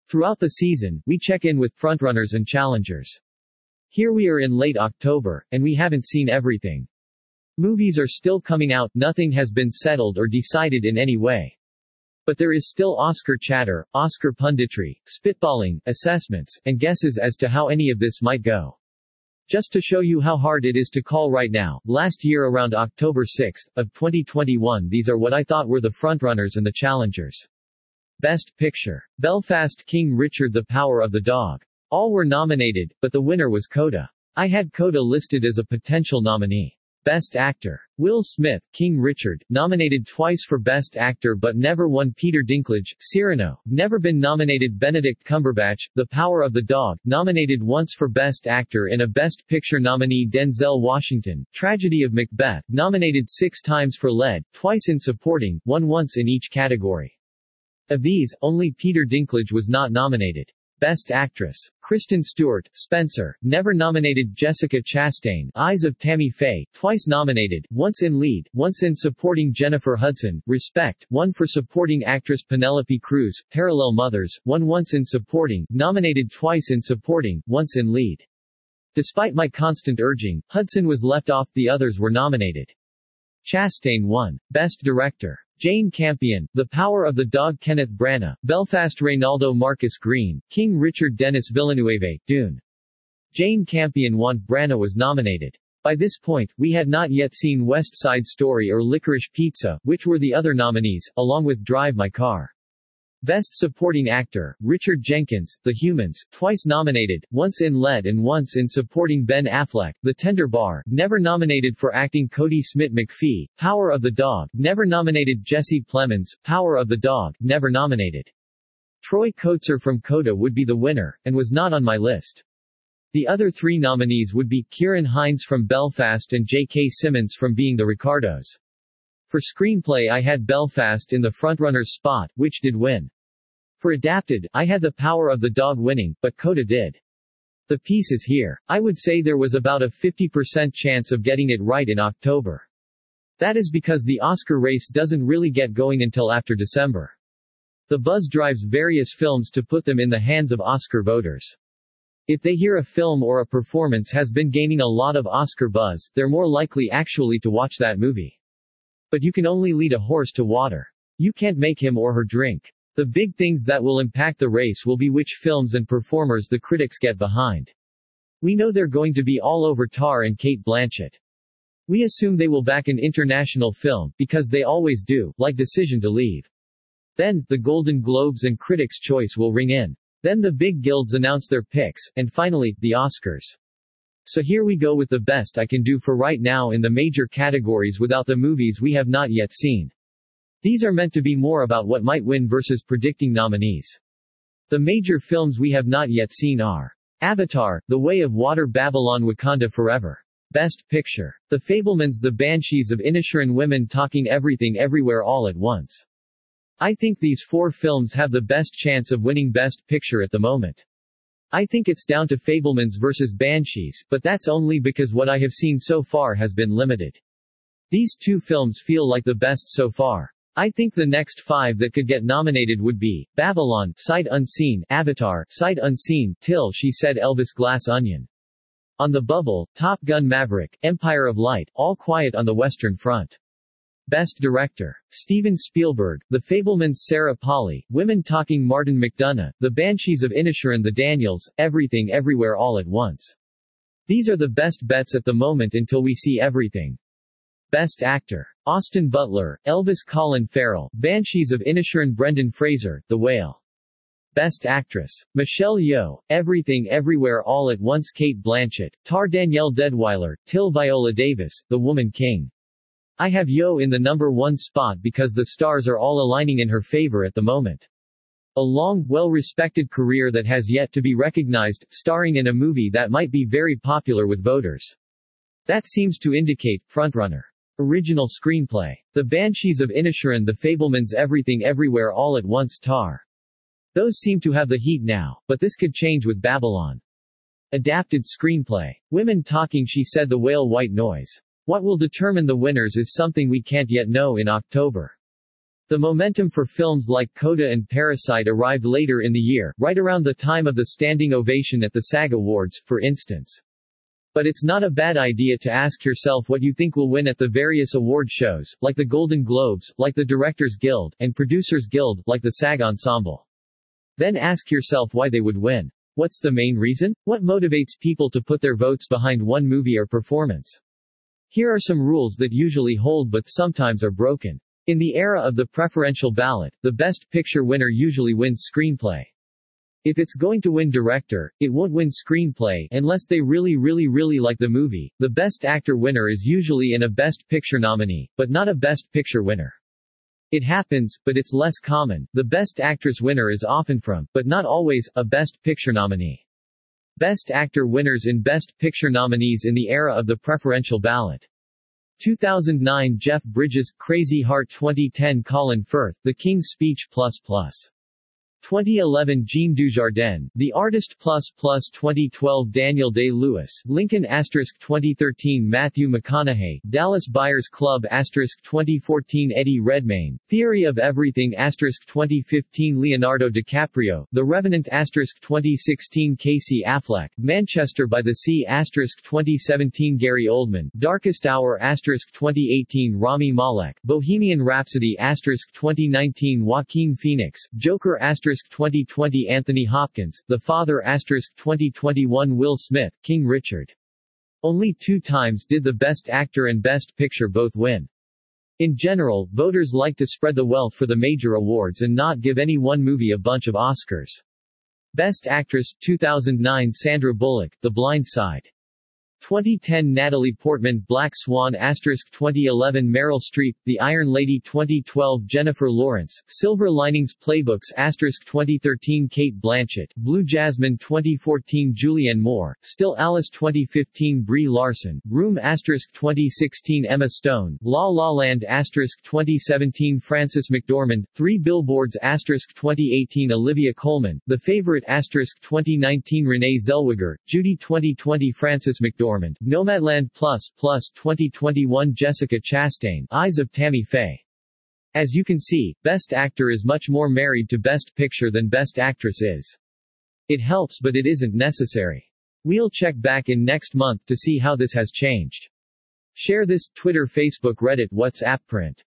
Throughout the season, we check in with frontrunners and challengers. Here we are in late October, and we haven't seen everything. Movies are still coming out, nothing has been settled or decided in any way. But there is still Oscar chatter, Oscar punditry, spitballing, assessments, and guesses as to how any of this might go. Just to show you how hard it is to call right now, last year around October 6th, of 2021 these are what I thought were the frontrunners and the challengers. Best Picture. Belfast, King Richard, The Power of the Dog. All were nominated, but the winner was Coda. I had Coda listed as a potential nominee. Best Actor. Will Smith, King Richard, nominated twice for Best Actor but never won. Peter Dinklage, Cyrano, never been nominated. Benedict Cumberbatch, The Power of the Dog, nominated once for Best Actor and a Best Picture nominee. Denzel Washington, Tragedy of Macbeth, nominated 6 times for lead, twice in supporting, won once in each category. Of these, only Peter Dinklage was not nominated. Best Actress. Kristen Stewart, Spencer, never nominated. Jessica Chastain, Eyes of Tammy Faye, twice nominated, once in lead, once in supporting. Jennifer Hudson, Respect, won for supporting actress. Penelope Cruz, Parallel Mothers, won once in supporting, nominated twice in supporting, once in lead. Despite my constant urging, Hudson was left off, the others were nominated. Chastain won. Best Director. Jane Campion, The Power of the Dog. Kenneth Branagh, Belfast. Reynaldo Marcus Green, King Richard. Denis Villeneuve, Dune. Jane Campion won. Branagh was nominated. By this point, we had not yet seen West Side Story or Licorice Pizza, which were the other nominees, along with Drive My Car. Best Supporting Actor, Richard Jenkins, The Humans, twice nominated, once in lead and once in supporting. Ben Affleck, The Tender Bar, never nominated for acting. Cody Smith-McPhee, Power of the Dog, never nominated. Jesse Plemons, Power of the Dog, never nominated. Troy Kotsur from Coda would be the winner, and was not on my list. The other 3 nominees would be Ciarán Hinds from Belfast and J.K. Simmons from Being the Ricardos. For screenplay I had Belfast in the frontrunner's spot, which did win. For adapted, I had The Power of the Dog winning, but Coda did. The piece is here. I would say there was about a 50% chance of getting it right in October. That is because the Oscar race doesn't really get going until after December. The buzz drives various films to put them in the hands of Oscar voters. If they hear a film or a performance has been gaining a lot of Oscar buzz, they're more likely actually to watch that movie. But you can only lead a horse to water. You can't make him or her drink. The big things that will impact the race will be which films and performers the critics get behind. We know they're going to be all over Tar and Cate Blanchett. We assume they will back an international film, because they always do, like Decision to Leave. Then, the Golden Globes and Critics' Choice will ring in. Then the big guilds announce their picks, and finally, the Oscars. So here we go with the best I can do for right now in the major categories without the movies we have not yet seen. These are meant to be more about what might win versus predicting nominees. The major films we have not yet seen are Avatar, The Way of Water. Babylon, Wakanda Forever. Best Picture. The Fabelmans, The Banshees of Inisherin. Women Talking Everything Everywhere All at Once. I think these 4 films have the best chance of winning Best Picture at the moment. I think it's down to Fabelmans versus Banshees, but that's only because what I have seen so far has been limited. These 2 films feel like the best so far. I think the next 5 that could get nominated would be Babylon, Sight Unseen, Avatar, Sight Unseen, Till She Said, Elvis, Glass Onion. On the Bubble, Top Gun Maverick, Empire of Light, All Quiet on the Western Front. Best Director. Steven Spielberg, The Fabelmans. Sarah Polley, Women Talking. Martin McDonagh, The Banshees of Inisherin. The Daniels, Everything Everywhere All at Once. These are the best bets at the moment until we see everything. Best Actor. Austin Butler, Elvis. Colin Farrell, Banshees of Inisherin. Brendan Fraser, The Whale. Best Actress. Michelle Yeoh, Everything Everywhere All at Once. Cate Blanchett, Tar. Danielle Deadwyler, Till. Viola Davis, The Woman King. I have Yeoh in the number 1 spot because the stars are all aligning in her favor at the moment. A long, well-respected career that has yet to be recognized, starring in a movie that might be very popular with voters. That seems to indicate, frontrunner. Original Screenplay. The Banshees of Inisherin. The Fabelmans. Everything Everywhere All at Once. Tar. Those seem to have the heat now, but this could change with Babylon. Adapted Screenplay. Women Talking. She Said, The Whale. White Noise. What will determine the winners is something we can't yet know in October. The momentum for films like Coda and Parasite arrived later in the year, right around the time of the standing ovation at the SAG Awards, for instance. But it's not a bad idea to ask yourself what you think will win at the various award shows, like the Golden Globes, like the Directors Guild, and Producers Guild, like the SAG Ensemble. Then ask yourself why they would win. What's the main reason? What motivates people to put their votes behind one movie or performance? Here are some rules that usually hold but sometimes are broken. In the era of the preferential ballot, the Best Picture winner usually wins screenplay. If it's going to win director, it won't win screenplay unless they really like the movie. The Best Actor winner is usually a Best Picture nominee, but not a Best Picture winner. It happens, but it's less common. The Best Actress winner is often from, but not always, a Best Picture nominee. Best Actor winners in Best Picture nominees in the era of the preferential ballot. 2009 Jeff Bridges, Crazy Heart. 2010 Colin Firth, The King's Speech++. 2011 Jean Dujardin, The Artist++. 2012 Daniel Day-Lewis, Lincoln *. 2013 Matthew McConaughey, Dallas Buyers Club *. 2014 Eddie Redmayne, Theory of Everything *. 2015 Leonardo DiCaprio, The Revenant *. 2016 Casey Affleck, Manchester by the Sea *. 2017 Gary Oldman, Darkest Hour *. 2018 Rami Malek, Bohemian Rhapsody *. 2019 Joaquin Phoenix, Joker *. 2020 Anthony Hopkins, The Father *. 2021 Will Smith, King Richard. Only 2 times did the Best Actor and Best Picture both win. In general, voters like to spread the wealth for the major awards and not give any one movie a bunch of Oscars. Best Actress, 2009 Sandra Bullock, The Blind Side. 2010 Natalie Portman, Black Swan *. 2011 Meryl Streep, The Iron Lady. 2012 Jennifer Lawrence, Silver Linings Playbooks. 2013 Cate Blanchett, Blue Jasmine. 2014 Julianne Moore, Still Alice. 2015 Brie Larson, Room. 2016 Emma Stone, La La Land. 2017 Frances McDormand, 3 Billboards. 2018 Olivia Colman, The Favorite. 2019 Renee Zellweger, Judy. 2020 Frances McDormand, Nomadland Plus, 2021 Jessica Chastain, Eyes of Tammy Faye. As you can see, Best Actor is much more married to Best Picture than Best Actress is. It helps but it isn't necessary. We'll check back in next month to see how this has changed. Share this, Twitter, Facebook, Reddit, WhatsApp, print.